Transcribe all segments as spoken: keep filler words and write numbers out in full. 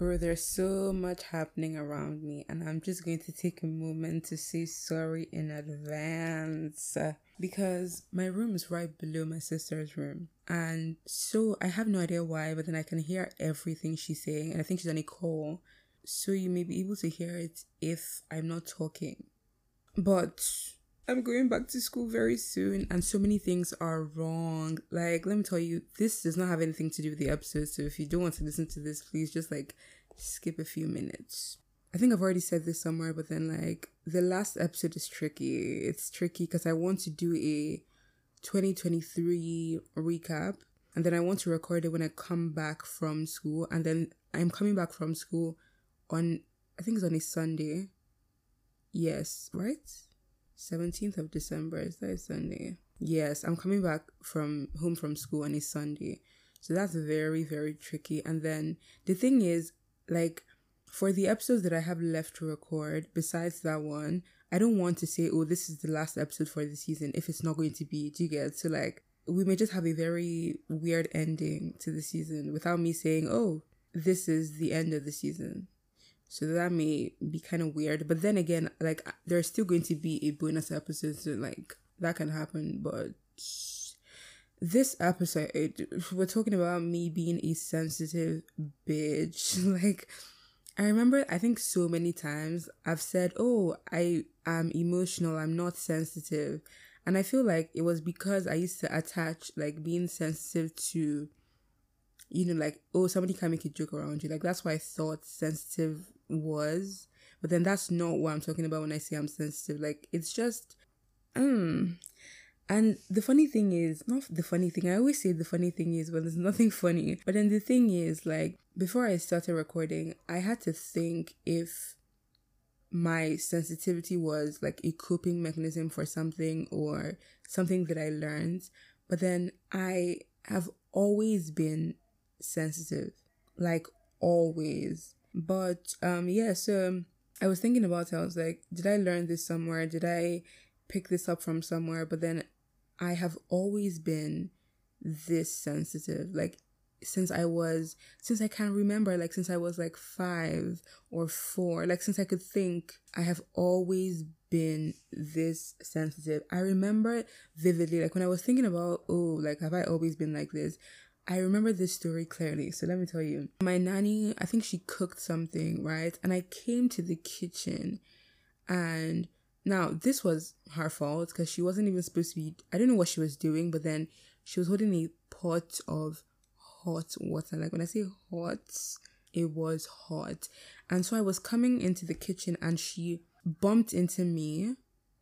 Bro, there's so much happening around me, and I'm just going to take a moment to say sorry in advance uh, because my room is right below my sister's room. And so I have no idea why, but then I can hear everything she's saying, and I think she's on a call. So you may be able to hear it if I'm not talking. But I'm going back to school very soon, and so many things are wrong. Like, let me tell you, this does not have anything to do with the episode, so if you don't want to listen to this, please just, like, skip a few minutes. I think I've already said this somewhere, but then, like, the last episode is tricky. It's tricky because I want to do a twenty twenty-three recap, and then I want to record it when I come back from school, and then I'm coming back from school on, I think it's on a Sunday. Yes, right? seventeenth of December, is that a Sunday? Yes, I'm coming back from home from school on a Sunday. So that's very, very tricky. And then the thing is, like, for the episodes that I have left to record, besides that one, I don't want to say, oh, this is the last episode for the season if it's not going to be. Do you get? So, like, we may just have a very weird ending to the season without me saying, oh, this is the end of the season. So that may be kind of weird. But then again, like, there's still going to be a bonus episode. So, like, that can happen. But this episode, we're talking about me being a sensitive bitch. Like, I remember, I think so many times I've said, oh, I am emotional. I'm not sensitive. And I feel like it was because I used to attach, like, being sensitive to, you know, like, oh, somebody can make a joke around you. Like, that's why I thought sensitive was. But then that's not what I'm talking about when I say I'm sensitive. Like, it's just, um, and the funny thing is, not the funny thing, I always say the funny thing is, but there's nothing funny. But then the thing is, like, before I started recording, I had to think if my sensitivity was, like, a coping mechanism for something or something that I learned. But then I have always been sensitive, like, always. But um yeah, so um, I was thinking about it. I was like, did I learn this somewhere? Did I pick this up from somewhere? But then I have always been this sensitive, like, since I was since I can remember, like, since I was like five or four, like, since I could think, I have always been this sensitive. I remember vividly, like, when I was thinking about, oh, like, have I always been like this? I remember this story clearly. So let me tell you. My nanny, I think she cooked something, right? And I came to the kitchen, and now this was her fault because she wasn't even supposed to be, I don't know what she was doing, but then she was holding a pot of hot water. Like, when I say hot, it was hot. And so I was coming into the kitchen and she bumped into me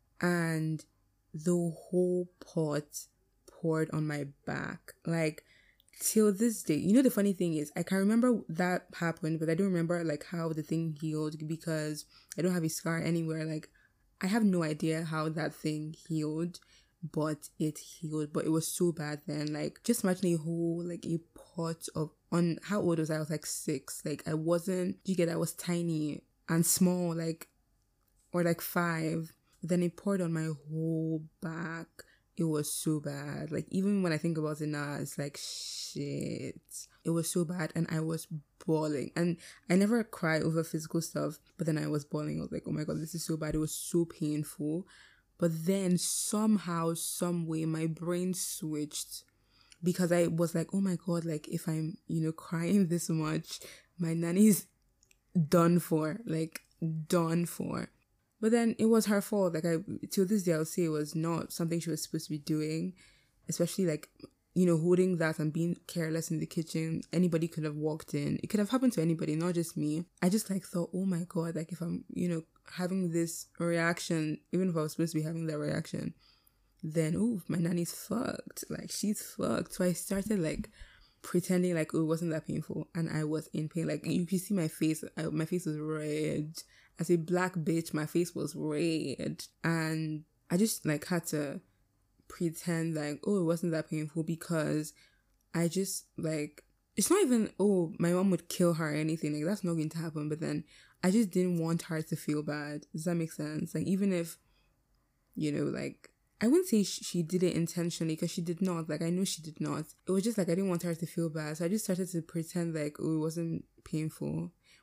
and the whole pot poured on my back. Like, till this day, you know, the funny thing is, I can remember that happened, but I don't remember, like, how the thing healed because I don't have a scar anywhere. Like, I have no idea how that thing healed, but it healed. But it was so bad then. Like, just imagine a whole, like, a pot of, on, how old was I? I was like six. Like, I wasn't, you get, I was tiny and small, like, or like five. Then it poured on my whole back. It was so bad. Like, even when I think about it now, it's like, shit. It was so bad, and I was bawling. And I never cry over physical stuff, but then I was bawling. I was like, oh my god, this is so bad. It was so painful. But then somehow, some way, my brain switched because I was like, oh my god, like, if I'm, you know, crying this much, my nanny's done for. Like, done for. But then it was her fault. Like, I, till this day, I'll say it was not something she was supposed to be doing, especially, like, you know, holding that and being careless in the kitchen. Anybody could have walked in. It could have happened to anybody, not just me. I just, like, thought, oh my god, like, if I'm, you know, having this reaction, even if I was supposed to be having that reaction, then, oh, my nanny's fucked. Like, she's fucked. So I started, like, pretending like, oh, it wasn't that painful. And I was in pain. Like, you can see my face. I, my face was red. As a black bitch, my face was red. And I just, like, had to pretend like, oh, it wasn't that painful because I just, like, it's not even, oh, my mom would kill her or anything. Like, that's not going to happen. But then I just didn't want her to feel bad. Does that make sense? Like, even if, you know, like, I wouldn't say she did it intentionally because she did not. Like, I know she did not. It was just like I didn't want her to feel bad. So I just started to pretend like, oh, it wasn't painful.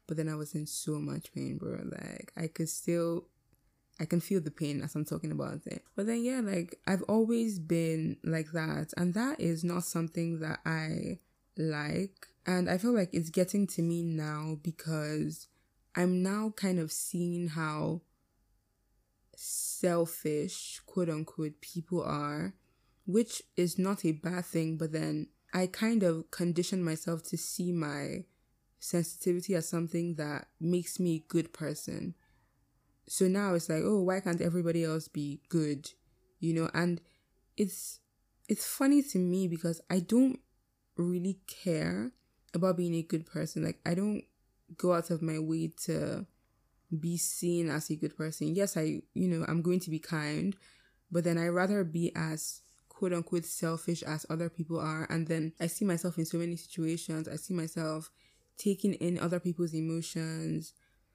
but then I was in so much pain, bro. Like, I could still, I can feel the pain as I'm talking about it. But then, yeah, like, I've always been like that. And that is not something that I like. And I feel like it's getting to me now because I'm now kind of seeing how selfish, quote unquote, people are, which is not a bad thing. But then I kind of conditioned myself to see my sensitivity as something that makes me a good person. So now it's like, oh, why can't everybody else be good? You know, and it's it's funny to me because I don't really care about being a good person. Like, I don't go out of my way to be seen as a good person. Yes, I, you know, I'm going to be kind, but then I rather be as quote unquote selfish as other people are. And then I see myself in so many situations. I see myself taking in other people's emotions.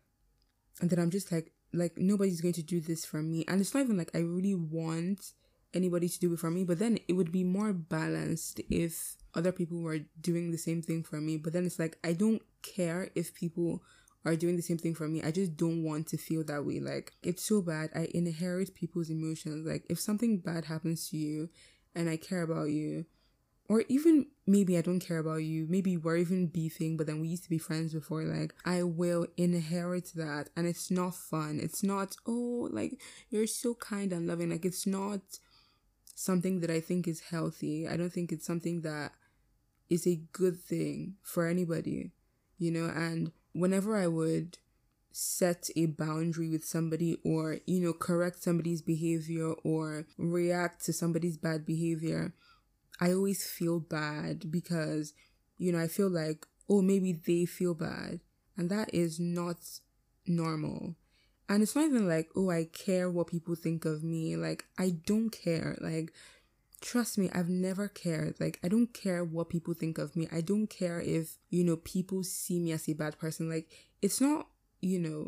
And then I'm just like, like, nobody's going to do this for me. And it's not even like I really want anybody to do it for me, but then it would be more balanced if other people were doing the same thing for me. But then it's like, I don't care if people are doing the same thing for me. I just don't want to feel that way. Like, it's so bad. I inherit people's emotions. Like, if something bad happens to you and I care about you, or even maybe I don't care about you, maybe we're even beefing, but then we used to be friends before, like, I will inherit that. And it's not fun. It's not, oh, like, you're so kind and loving. Like, it's not something that I think is healthy. I don't think it's something that is a good thing for anybody, you know. And whenever I would set a boundary with somebody, or, you know, correct somebody's behavior or react to somebody's bad behavior, I always feel bad because, you know, I feel like, oh, maybe they feel bad. And that is not normal. And it's not even like, oh, I care what people think of me. Like, I don't care. Like, trust me, I've never cared. Like, I don't care what people think of me. I don't care if, you know, people see me as a bad person. Like, it's not, you know,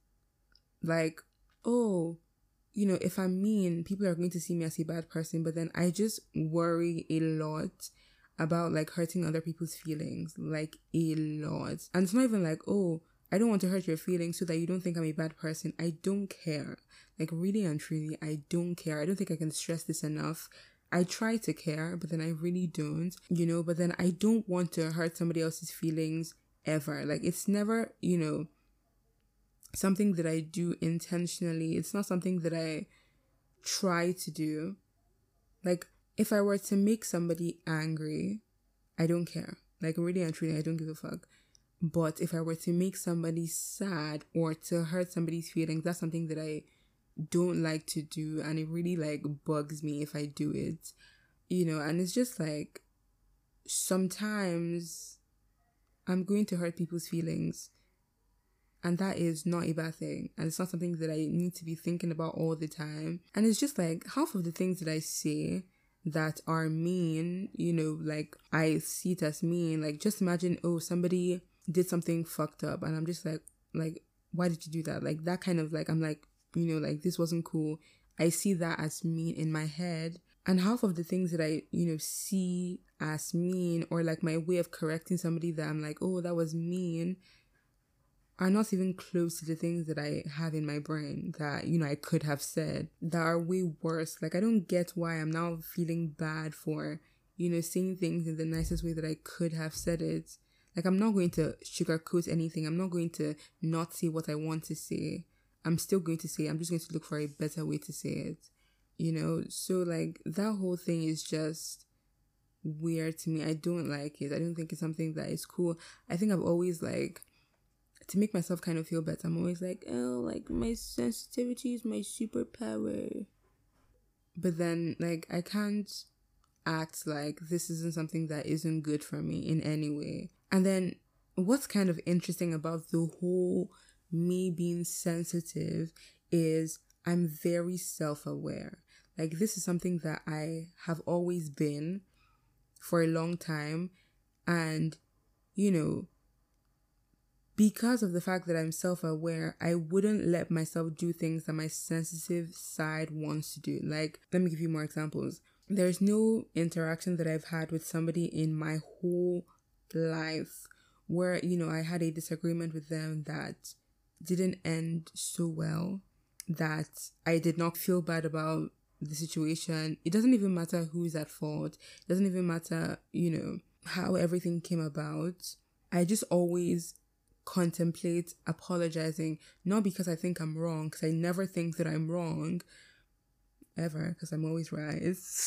like, oh, you know, if I'm mean, people are going to see me as a bad person. But then I just worry a lot about, like, hurting other people's feelings. Like, a lot. And it's not even like, oh, I don't want to hurt your feelings so that you don't think I'm a bad person. I don't care. Like, really and truly, I don't care. I don't think I can stress this enough. I try to care, but then I really don't, you know, but then I don't want to hurt somebody else's feelings ever. Like, it's never, you know, something that I do intentionally. It's not something that I try to do. Like, if I were to make somebody angry, I don't care. Like, really and truly, I don't give a fuck. But if I were to make somebody sad or to hurt somebody's feelings, that's something that I don't like to do, and it really, like, bugs me if I do it, you know. And it's just like, sometimes I'm going to hurt people's feelings, and that is not a bad thing, and it's not something that I need to be thinking about all the time. And it's just like, half of the things that I say that are mean, you know, like, I see it as mean. Like, just imagine, oh, somebody did something fucked up, and I'm just like, like, why did you do that? Like, that kind of, like, I'm like, you know, like, this wasn't cool. I see that as mean in my head. And half of the things that I, you know, see as mean, or like my way of correcting somebody that I'm like, oh, that was mean, are not even close to the things that I have in my brain that, you know, I could have said, that are way worse. Like, I don't get why I'm now feeling bad for, you know, saying things in the nicest way that I could have said it. Like, I'm not going to sugarcoat anything. I'm not going to not say what I want to say. I'm still going to say, I'm just going to look for a better way to say it, you know? So, like, that whole thing is just weird to me. I don't like it. I don't think it's something that is cool. I think I've always, like, to make myself kind of feel better, I'm always like, oh, like, my sensitivity is my superpower. But then, like, I can't act like this isn't something that isn't good for me in any way. And then what's kind of interesting about the whole me being sensitive is I'm very self-aware. Like, this is something that I have always been for a long time. And, you know, because of the fact that I'm self-aware, I wouldn't let myself do things that my sensitive side wants to do. Like, let me give you more examples. There's no interaction that I've had with somebody in my whole life where, you know, I had a disagreement with them that didn't end so well, that I did not feel bad about the situation. It doesn't even matter who's at fault. It doesn't even matter, you know, how everything came about. I just always contemplate apologizing, not because I think I'm wrong, because I never think that I'm wrong, ever, because I'm always right,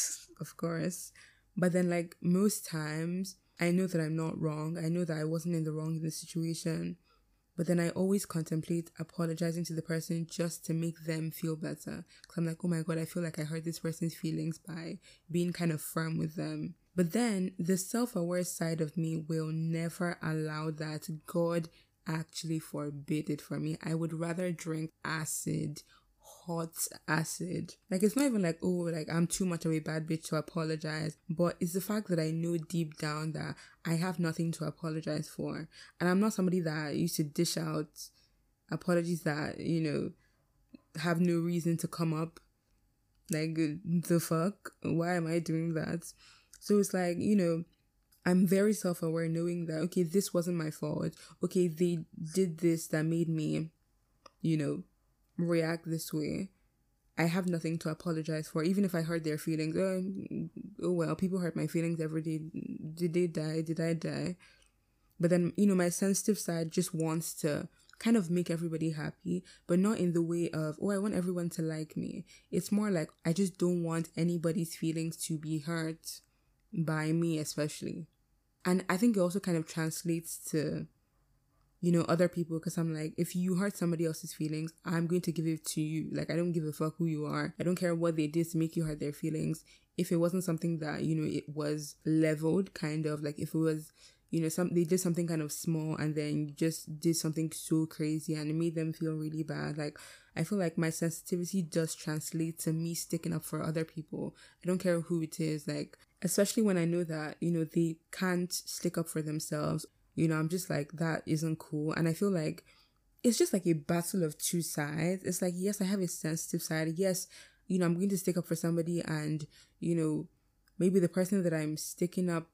of course. But then, like, most times, I know that I'm not wrong. I know that I wasn't in the wrong in the situation. But then I always contemplate apologizing to the person just to make them feel better. Because I'm like, oh my God, I feel like I hurt this person's feelings by being kind of firm with them. But then the self-aware side of me will never allow that. God actually forbid it for me. I would rather drink acid, hot acid. Like, it's not even like, oh, like I'm too much of a bad bitch to apologize, but it's the fact that I know deep down that I have nothing to apologize for. And I'm not somebody that used to dish out apologies that, you know, have no reason to come up. Like, the fuck? Why am I doing that? So it's like, you know, I'm very self-aware, knowing that, okay, this wasn't my fault. Okay, they did this that made me, you know, react this way. I have nothing to apologize for, even if I hurt their feelings. Oh, oh well, people hurt my feelings every day. Did they die? Did I die? But then, you know, my sensitive side just wants to kind of make everybody happy, but not in the way of, oh, I want everyone to like me. It's more like, I just don't want anybody's feelings to be hurt by me, especially. And I think it also kind of translates to, you know, other people, because I'm like, if you hurt somebody else's feelings, I'm going to give it to you. Like, I don't give a fuck who you are. I don't care what they did to make you hurt their feelings. If it wasn't something that, you know, it was leveled, kind of, like if it was, you know, some they did something kind of small and then you just did something so crazy and it made them feel really bad. Like, I feel like my sensitivity does translate to me sticking up for other people. I don't care who it is, like, especially when I know that, you know, they can't stick up for themselves. You know, I'm just like, that isn't cool. And I feel like it's just like a battle of two sides. It's like, yes, I have a sensitive side. Yes, you know, I'm going to stick up for somebody and, you know, maybe the person that I'm sticking up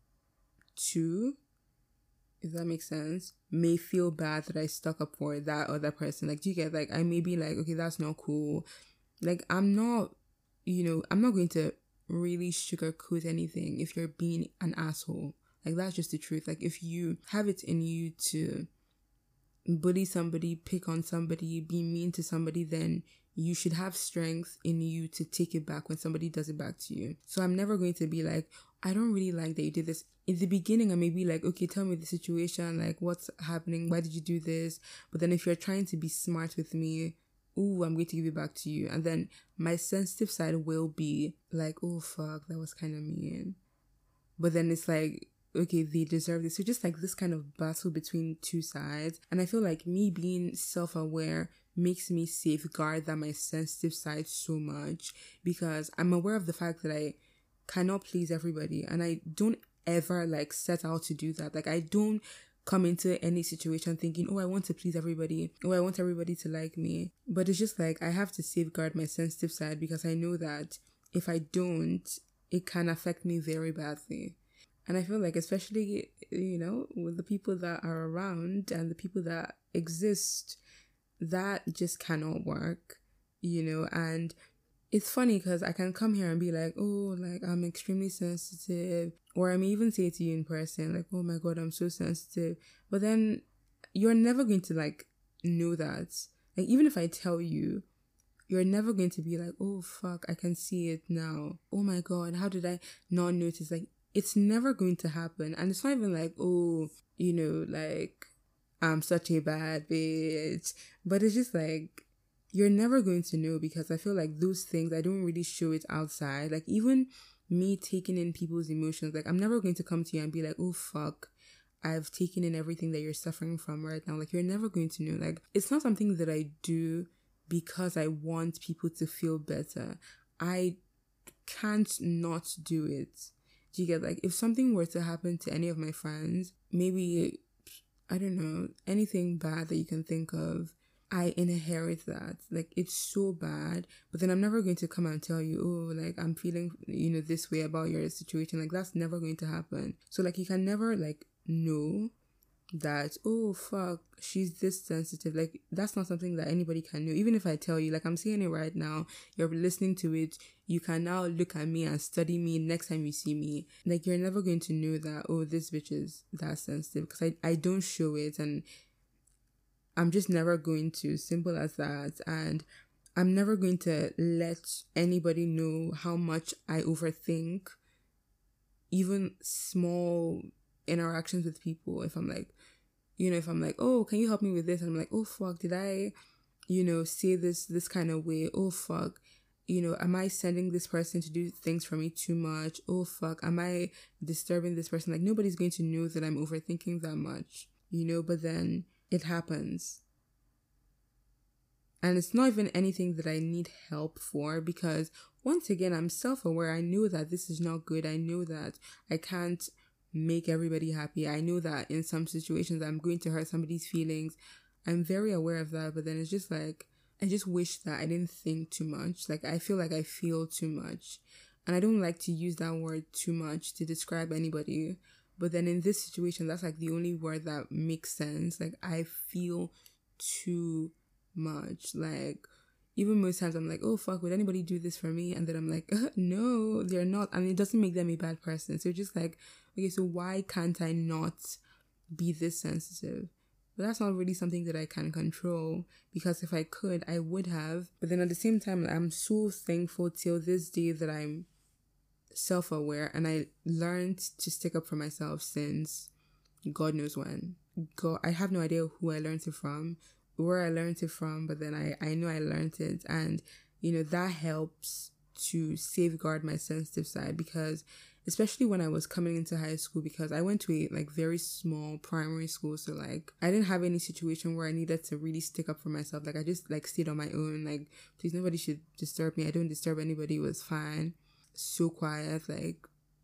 to, if that makes sense, may feel bad that I stuck up for that other person. Like, do you get, like, I may be like, okay, that's not cool. Like, I'm not, you know, I'm not going to really sugarcoat anything if you're being an asshole. Like, that's just the truth. Like, if you have it in you to bully somebody, pick on somebody, be mean to somebody, then you should have strength in you to take it back when somebody does it back to you. So I'm never going to be like, I don't really like that you did this. In the beginning, I may be like, okay, tell me the situation, like, what's happening? Why did you do this? But then if you're trying to be smart with me, ooh, I'm going to give it back to you. And then my sensitive side will be like, oh, fuck, that was kind of mean. But then it's like, okay, they deserve this. So just like this kind of battle between two sides. And I feel like me being self-aware makes me safeguard that my sensitive side so much, because I'm aware of the fact that I cannot please everybody. And I don't ever like set out to do that. Like, I don't come into any situation thinking, oh, I want to please everybody. Oh, I want everybody to like me. But it's just like, I have to safeguard my sensitive side, because I know that if I don't, it can affect me very badly. And I feel like, especially, you know, with the people that are around and the people that exist, that just cannot work, you know. And it's funny because I can come here and be like, oh, like, I'm extremely sensitive. Or I may even say to you in person, like, oh my God, I'm so sensitive. But then you're never going to, like, know that. Like, even if I tell you, you're never going to be like, oh, fuck, I can see it now. Oh my God, how did I not notice? Like, it's never going to happen. And it's not even like, oh, you know, like, I'm such a bad bitch. But it's just like, you're never going to know, because I feel like those things, I don't really show it outside. Like, even me taking in people's emotions, like, I'm never going to come to you and be like, oh, fuck, I've taken in everything that you're suffering from right now. Like, you're never going to know. Like, it's not something that I do because I want people to feel better. I can't not do it. Do you get, like, if something were to happen to any of my friends, maybe, I don't know, anything bad that you can think of, I inherit that. Like, it's so bad, but then I'm never going to come and tell you, oh, like, I'm feeling, you know, this way about your situation. Like, that's never going to happen. So, like, you can never, like, know that, oh fuck, she's this sensitive. Like, that's not something that anybody can know. Even if I tell you, like I'm saying it right now, you're listening to it, you can now look at me and study me next time you see me. Like, you're never going to know that, oh, this bitch is that sensitive, because I, I don't show it, and I'm just never going to. Simple as that. And I'm never going to let anybody know how much I overthink even small interactions with people. If I'm like, you know, if I'm like, oh, can you help me with this? And I'm like, oh, fuck, did I, you know, say this, this kind of way? Oh, fuck, you know, am I sending this person to do things for me too much? Oh, fuck, am I disturbing this person? Like, nobody's going to know that I'm overthinking that much, you know, but then it happens. And it's not even anything that I need help for, because once again, I'm self-aware. I know that this is not good. I know that I can't make everybody happy. I know that in some situations I'm going to hurt somebody's feelings. I'm very aware of that, but then it's just like, I just wish that I didn't think too much. Like, I feel like I feel too much. And I don't like to use that word too much to describe anybody. But then in this situation, that's like the only word that makes sense. Like, I feel too much. Like, even most times I'm like, oh fuck, would anybody do this for me? And then I'm like, uh, no, they're not. And it doesn't make them a bad person. So just like, okay, so why can't I not be this sensitive? But that's not really something that I can control, because if I could, I would have. But then at the same time, I'm so thankful till this day that I'm self-aware, and I learned to stick up for myself since God knows when. God, I have no idea who I learned it from, where I learned it from, but then I, I know I learned it. And, you know, that helps to safeguard my sensitive side, because especially when I was coming into high school, because I went to a like very small primary school. So like, I didn't have any situation where I needed to really stick up for myself. Like, I just like stayed on my own. Like, please, nobody should disturb me. I don't disturb anybody. It was fine. So quiet. Like,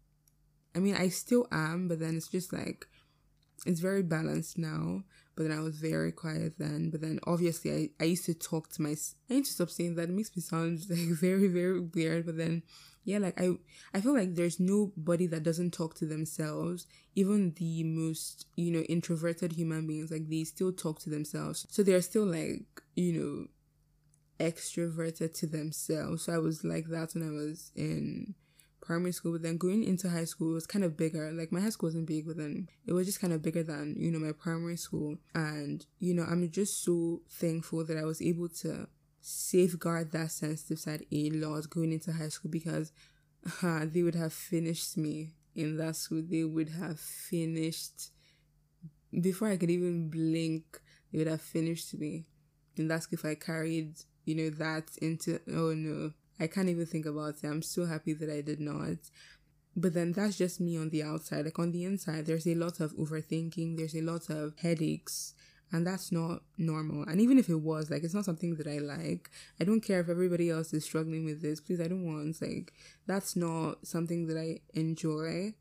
I mean, I still am, but then it's just like, it's very balanced now. But then I was very quiet then. But then obviously I, I used to talk to my... I need to stop saying that. It makes me sound like very, very weird. But then, yeah, like I, I feel like there's nobody that doesn't talk to themselves. Even the most, you know, introverted human beings, like they still talk to themselves. So they're still like, you know, extroverted to themselves. So I was like that when I was in primary school. But then going into high school, it was kind of bigger. Like, my high school wasn't big, but then it was just kind of bigger than, you know, my primary school. And, you know, I'm just so thankful that I was able to safeguard that sensitive side a lot going into high school, because uh, they would have finished me in that school. They would have finished before I could even blink. They would have finished me. And that's if I carried, you know, that into, oh no, I can't even think about it. I'm so happy that I did not. But then that's just me on the outside. Like, on the inside, there's a lot of overthinking. There's a lot of headaches. And that's not normal. And even if it was, like, it's not something that I like. I don't care if everybody else is struggling with this. Please, I don't want, like, that's not something that I enjoy.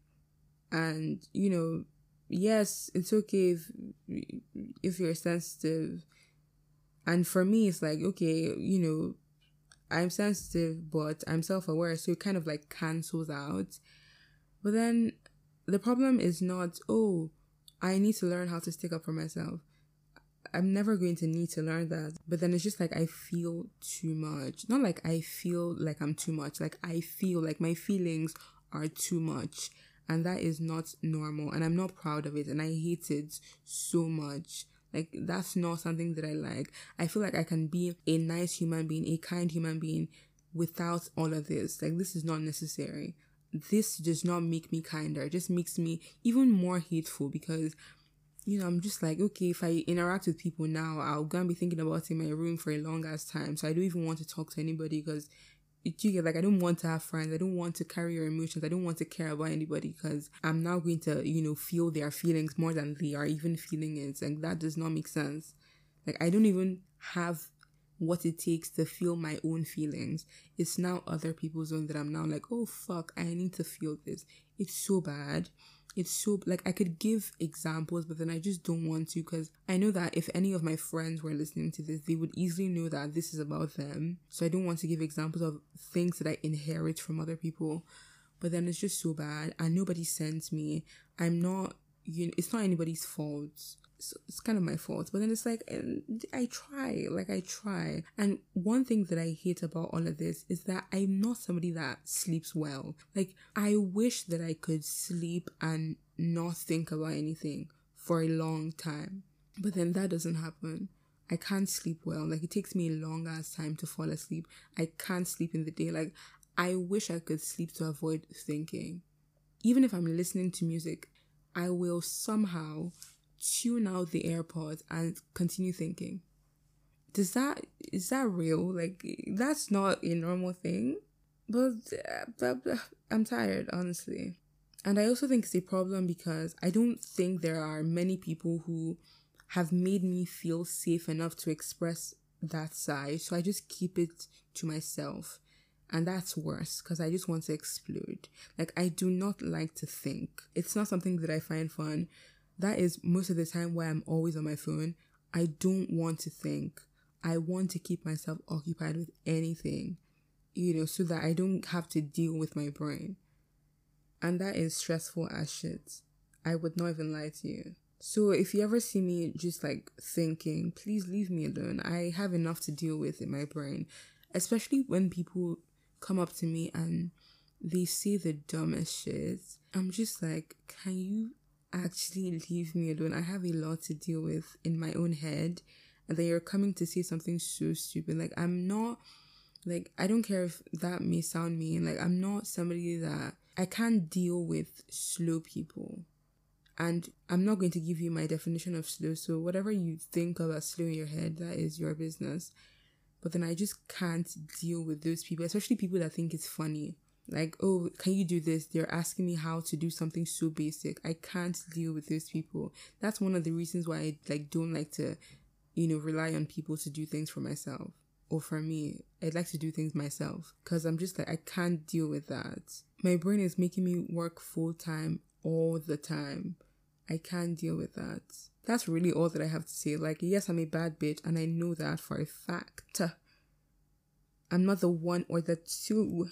And, you know, yes, it's okay if, if you're sensitive. And for me, it's like, okay, you know, I'm sensitive, but I'm self-aware, so it kind of like cancels out. But then the problem is not, oh, I need to learn how to stick up for myself. I'm never going to need to learn that. But then it's just like, I feel too much. Not like I feel like I'm too much. Like, I feel like my feelings are too much. And that is not normal. And I'm not proud of it. And I hate it so much. Like, that's not something that I like. I feel like I can be a nice human being, a kind human being without all of this. Like, this is not necessary. This does not make me kinder. It just makes me even more hateful, because, you know, I'm just like, okay, if I interact with people now, I'll go and be thinking about it in my room for a long ass time. So I don't even want to talk to anybody, because you get, like, I don't want to have friends. I don't want to carry your emotions. I don't want to care about anybody, because I'm now going to, you know, feel their feelings more than they are even feeling it. Like, that does not make sense. Like, I don't even have what it takes to feel my own feelings. It's now other people's own that I'm now like, oh fuck, I need to feel this. It's so bad. It's so, like, I could give examples, but then I just don't want to, because I know that if any of my friends were listening to this, they would easily know that this is about them. So I don't want to give examples of things that I inherit from other people. But then it's just so bad, and nobody sends me. I'm not you know, it's not anybody's fault. So it's kind of my fault. But then it's like, I try, like I try. And one thing that I hate about all of this is that I'm not somebody that sleeps well. Like, I wish that I could sleep and not think about anything for a long time. But then that doesn't happen. I can't sleep well. Like, it takes me a long ass time to fall asleep. I can't sleep in the day. Like, I wish I could sleep to avoid thinking. Even if I'm listening to music, I will somehow tune out the AirPods and continue thinking. Does that, is that real? Like, that's not a normal thing. But, uh, but I'm tired, honestly. And I also think it's a problem because I don't think there are many people who have made me feel safe enough to express that side. So I just keep it to myself. And that's worse because I just want to explode. Like, I do not like to think. It's not something that I find fun. That is most of the time why I'm always on my phone. I don't want to think. I want to keep myself occupied with anything, you know, so that I don't have to deal with my brain. And that is stressful as shit. I would not even lie to you. So if you ever see me just like thinking, please leave me alone. I have enough to deal with in my brain. Especially when people come up to me and they say the dumbest shit. I'm just like, can you actually leave me alone? I have a lot to deal with in my own head. And then you're coming to say something so stupid. Like, I'm not, like, I don't care if that may sound mean. Like, I'm not somebody that, I can't deal with slow people. And I'm not going to give you my definition of slow. So whatever you think about slow in your head, that is your business. But then I just can't deal with those people, especially people that think it's funny. Like, oh, can you do this? They're asking me how to do something so basic. I can't deal with those people. That's one of the reasons why I like don't like to, you know, rely on people to do things for myself. Or for me, I'd like to do things myself. Because I'm just like, I can't deal with that. My brain is making me work full time all the time. I can't deal with that. That's really all that I have to say. Like, yes, I'm a bad bitch, and I know that for a fact. I'm not the one or the two.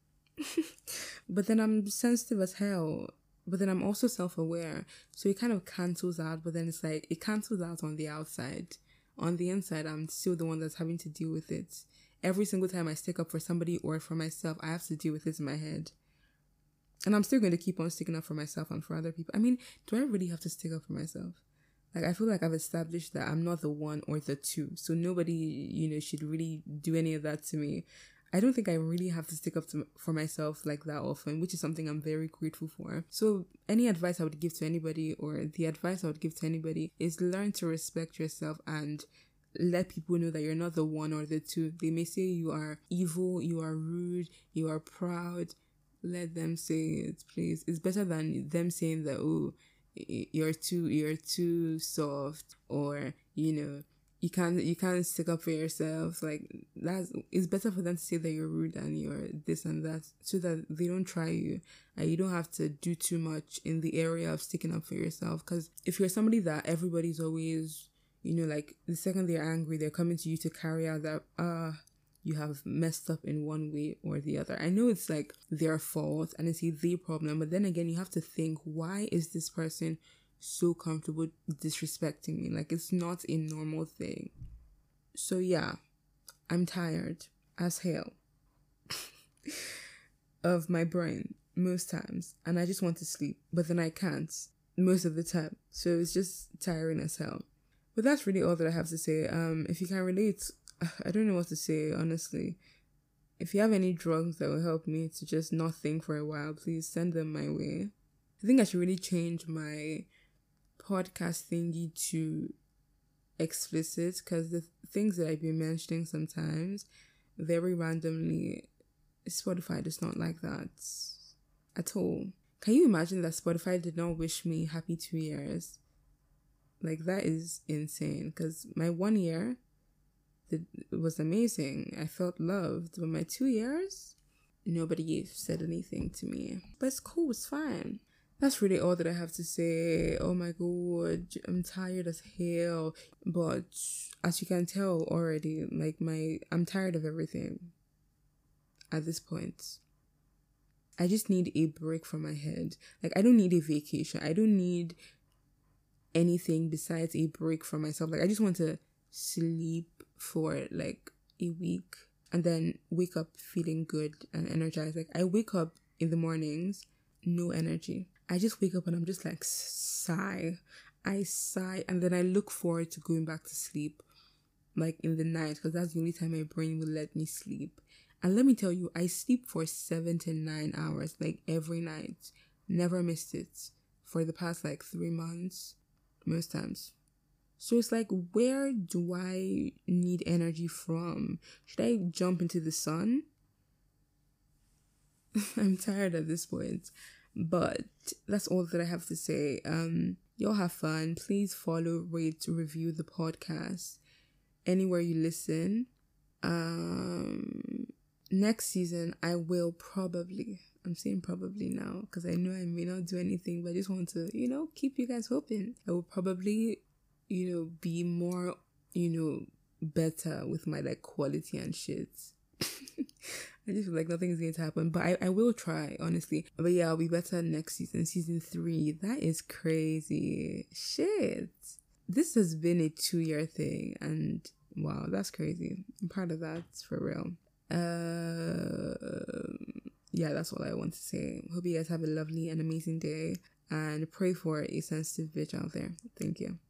But then I'm sensitive as hell. But then I'm also self-aware. So it kind of cancels out, but then it's like, it cancels out on the outside. On the inside, I'm still the one that's having to deal with it. Every single time I stick up for somebody or for myself, I have to deal with it in my head. And I'm still going to keep on sticking up for myself and for other people. I mean, do I really have to stick up for myself? Like, I feel like I've established that I'm not the one or the two. So nobody, you know, should really do any of that to me. I don't think I really have to stick up to, for myself like that often, which is something I'm very grateful for. So any advice I would give to anybody, or the advice I would give to anybody, is learn to respect yourself and let people know that you're not the one or the two. They may say you are evil, you are rude, you are proud. Let them say it, please. It's better than them saying that, oh, you're too, you're too soft, or, you know, you can't, you can't stick up for yourself. Like, that's, it's better for them to say that you're rude and you're this and that, so that they don't try you, and you don't have to do too much in the area of sticking up for yourself. Because if you're somebody that everybody's always, you know, like, the second they're angry, they're coming to you to carry out that, ah, uh, you have messed up in one way or the other. I know it's like their fault and it's a their problem, but then again, you have to think, why is this person so comfortable disrespecting me? Like, it's not a normal thing. So yeah, I'm tired as hell of my brain most times, and I just want to sleep, but then I can't most of the time. So it's just tiring as hell. But that's really all that I have to say. Um, if you can relate, I don't know what to say, honestly. If you have any drugs that will help me to just not think for a while, please send them my way. I think I should really change my podcast thingy to explicit, because the things that I've been mentioning sometimes, very randomly, Spotify does not like that at all. Can you imagine that Spotify did not wish me happy two years? Like, that is insane, because my one year, it was amazing. I felt loved. But my two years, nobody said anything to me. But it's cool. It's fine. That's really all that I have to say. Oh my god, I'm tired as hell. But as you can tell already, like my, I'm tired of everything at this point. I just need a break from my head. Like, I don't need a vacation. I don't need anything besides a break for myself. Like, I just want to sleep for like a week and then wake up feeling good and energized. Like, I wake up in the mornings, no energy. I just wake up and I'm just like, sigh. I sigh, and then I look forward to going back to sleep, like in the night, because that's the only time my brain will let me sleep. And let me tell you, I sleep for seven to nine hours, like every night. Never missed it for the past like three months, most times. So it's like, where do I need energy from? Should I jump into the sun? I'm tired at this point. But that's all that I have to say. Um, y'all have fun. Please follow, rate, review the podcast anywhere you listen. Um, next season, I will probably, I'm saying probably now because I know I may not do anything, but I just want to, you know, keep you guys hoping. I will probably, you know, be more, you know, better with my like quality and shit. I just feel like nothing is going to happen, but I, I will try, honestly. But yeah, I'll be better next season, season three. That is crazy. Shit. This has been a two-year thing, and wow, that's crazy. I'm proud of that, for real. Uh, yeah, that's all I want to say. Hope you guys have a lovely and amazing day, and pray for a sensitive bitch out there. Thank you.